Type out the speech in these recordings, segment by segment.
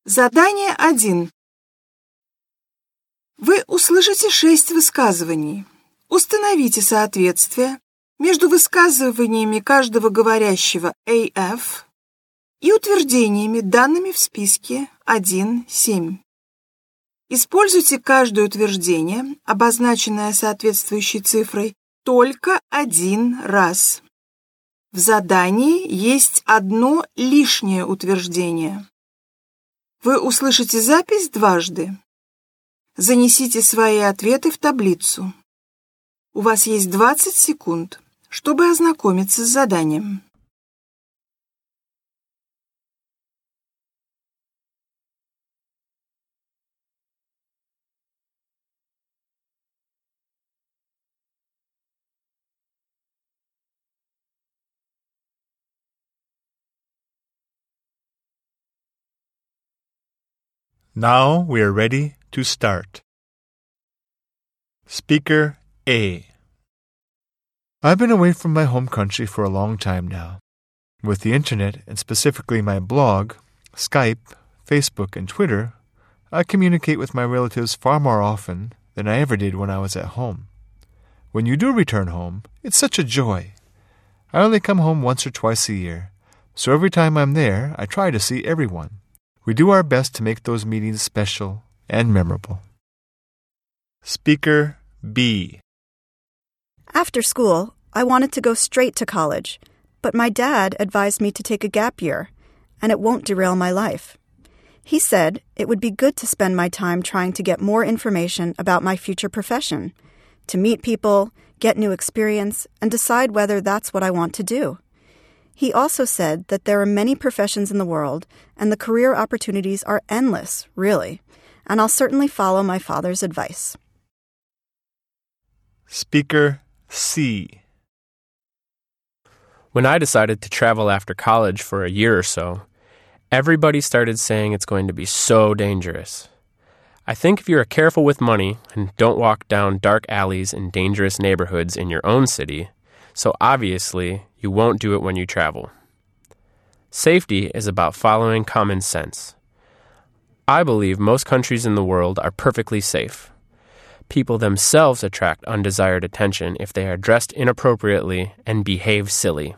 Задание 1. Вы услышите 6 высказываний. Установите соответствие между высказываниями каждого говорящего AF и утверждениями, данными в списке 1.7. Используйте каждое утверждение, обозначенное соответствующей цифрой, только один раз. В задании есть одно лишнее утверждение. Вы услышите запись дважды. Занесите свои ответы в таблицу. У вас есть 20 секунд, чтобы ознакомиться с заданием. Now we are ready to start. Speaker A. I've been away from my home country for a long time now. With the internet, and specifically my blog, Skype, Facebook, and Twitter, I communicate with my relatives far more often than I ever did when I was at home. When you do return home, it's such a joy. I only come home once or twice a year, so every time I'm there, I try to see everyone. We do our best to make those meetings special and memorable. Speaker B. After school, I wanted to go straight to college, but my dad advised me to take a gap year, and it won't derail my life. He said it would be good to spend my time trying to get more information about my future profession, to meet people, get new experience, and decide whether that's what I want to do. He also said that there are many professions in the world, and the career opportunities are endless, really, and I'll certainly follow my father's advice. Speaker C. When I decided to travel after college for a year or so, everybody started saying it's going to be so dangerous. I think if you're careful with money and don't walk down dark alleys in dangerous neighborhoods in your own city, so obviously you won't do it when you travel. Safety is about following common sense. I believe most countries in the world are perfectly safe. People themselves attract undesired attention if they are dressed inappropriately and behave silly.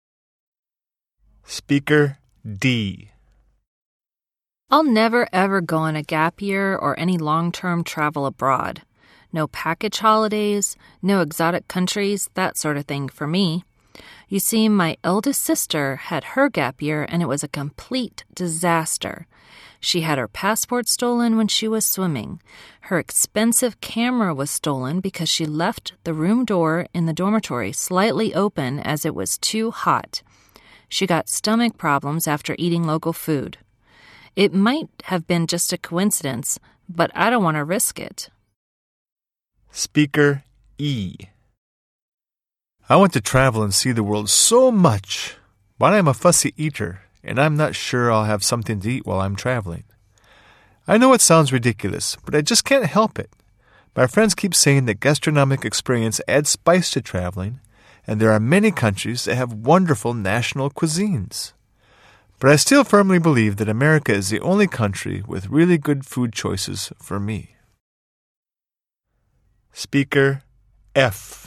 Speaker D. I'll never ever go on a gap year or any long-term travel abroad. No package holidays, no exotic countries, that sort of thing for me. You see, my eldest sister had her gap year and it was a complete disaster. She had her passport stolen when she was swimming. Her expensive camera was stolen because she left the room door in the dormitory slightly open as it was too hot. She got stomach problems after eating local food. It might have been just a coincidence, but I don't want to risk it. Speaker E. I want to travel and see the world so much, but I'm a fussy eater, and I'm not sure I'll have something to eat while I'm traveling. I know it sounds ridiculous, but I just can't help it. My friends keep saying that gastronomic experience adds spice to traveling, and there are many countries that have wonderful national cuisines. But I still firmly believe that America is the only country with really good food choices for me. Speaker F.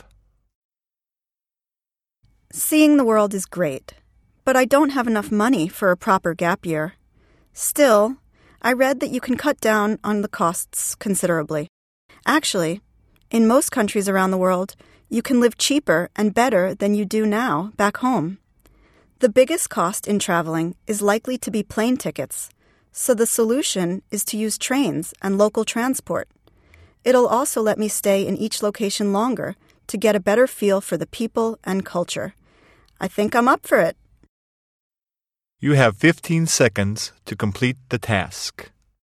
Seeing the world is great, but I don't have enough money for a proper gap year. Still, I read that you can cut down on the costs considerably. Actually, in most countries around the world, you can live cheaper and better than you do now back home. The biggest cost in traveling is likely to be plane tickets, so the solution is to use trains and local transport. It'll also let me stay in each location longer to get a better feel for the people and culture. I think I'm up for it. You have 15 seconds to complete the task.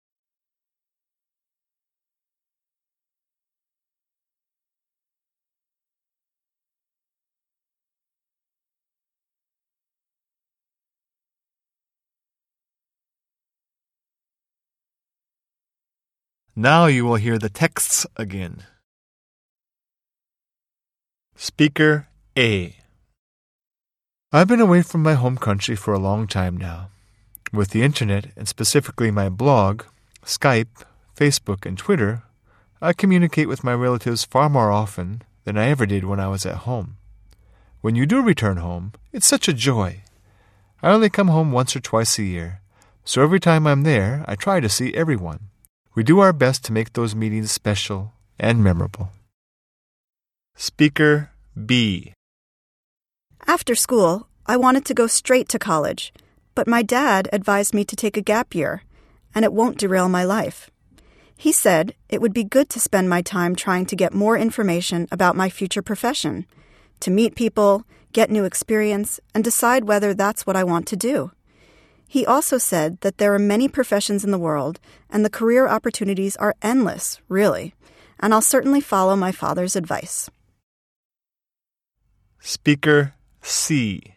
Now you will hear the texts again. Speaker A. I've been away from my home country for a long time now. With the internet, and specifically my blog, Skype, Facebook, and Twitter, I communicate with my relatives far more often than I ever did when I was at home. When you do return home, it's such a joy. I only come home once or twice a year, so every time I'm there, I try to see everyone. We do our best to make those meetings special and memorable. Speaker B. After school, I wanted to go straight to college, but my dad advised me to take a gap year, and it won't derail my life. He said it would be good to spend my time trying to get more information about my future profession, to meet people, get new experience, and decide whether that's what I want to do. He also said that there are many professions in the world, and the career opportunities are endless, really, and I'll certainly follow my father's advice. Speaker C.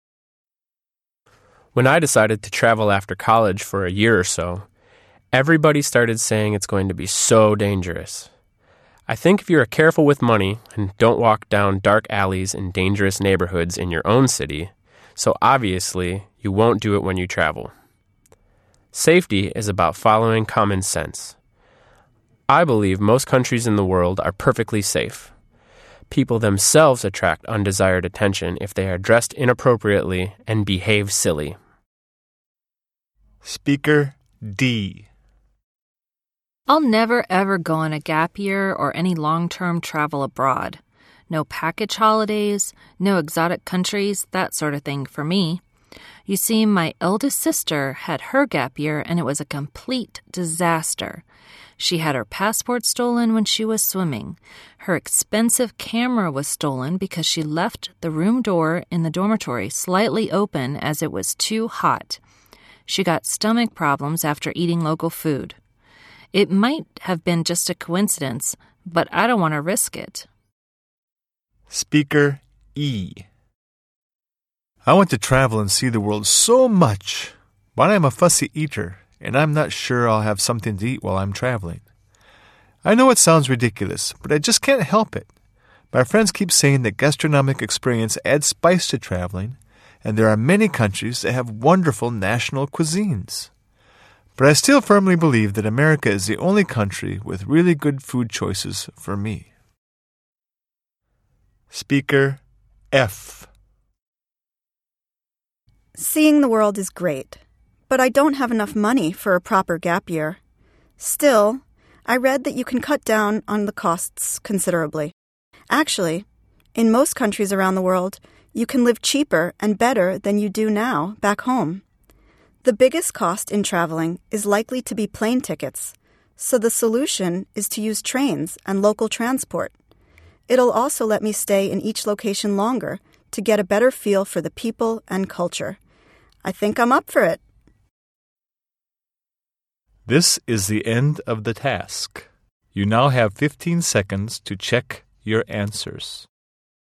When I decided to travel after college for a year or so, everybody started saying it's going to be so dangerous. I think if you're careful with money and don't walk down dark alleys in dangerous neighborhoods in your own city, so obviously you won't do it when you travel. Safety is about following common sense. I believe most countries in the world are perfectly safe. People themselves attract undesired attention if they are dressed inappropriately and behave silly. Speaker D. I'll never ever go on a gap year or any long-term travel abroad. No package holidays, no exotic countries, that sort of thing for me. You see, my eldest sister had her gap year and it was a complete disaster. She had her passport stolen when she was swimming. Her expensive camera was stolen because she left the room door in the dormitory slightly open as it was too hot. She got stomach problems after eating local food. It might have been just a coincidence, but I don't want to risk it. Speaker E. I want to travel and see the world so much, but I'm a fussy eater, and I'm not sure I'll have something to eat while I'm traveling. I know it sounds ridiculous, but I just can't help it. My friends keep saying that gastronomic experience adds spice to traveling, and there are many countries that have wonderful national cuisines. But I still firmly believe that America is the only country with really good food choices for me. Speaker F. Seeing the world is great, but I don't have enough money for a proper gap year. Still, I read that you can cut down on the costs considerably. Actually, in most countries around the world, you can live cheaper and better than you do now back home. The biggest cost in traveling is likely to be plane tickets, so the solution is to use trains and local transport. It'll also let me stay in each location longer to get a better feel for the people and culture. I think I'm up for it. This is the end of the task. You now have 15 seconds to check your answers.